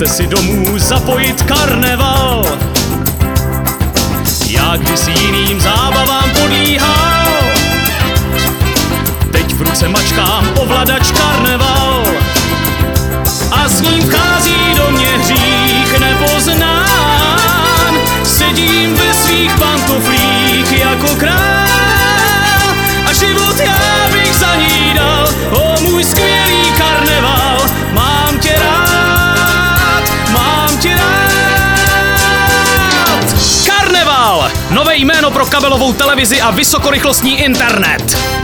Běžte si domů zapojit karneval. Já kdysi jiným zábavám podlíhal, teď v ruce mačkám ovladač karneval. A s ním vchází do mě hřích nepoznán. Sedím ve svých pantoflích jako král a život já bych za ní dal. O můj skvělý karneval, mám tě rád, mám tě rád. Karneval! Nové jméno pro kabelovou televizi a vysokorychlostní internet.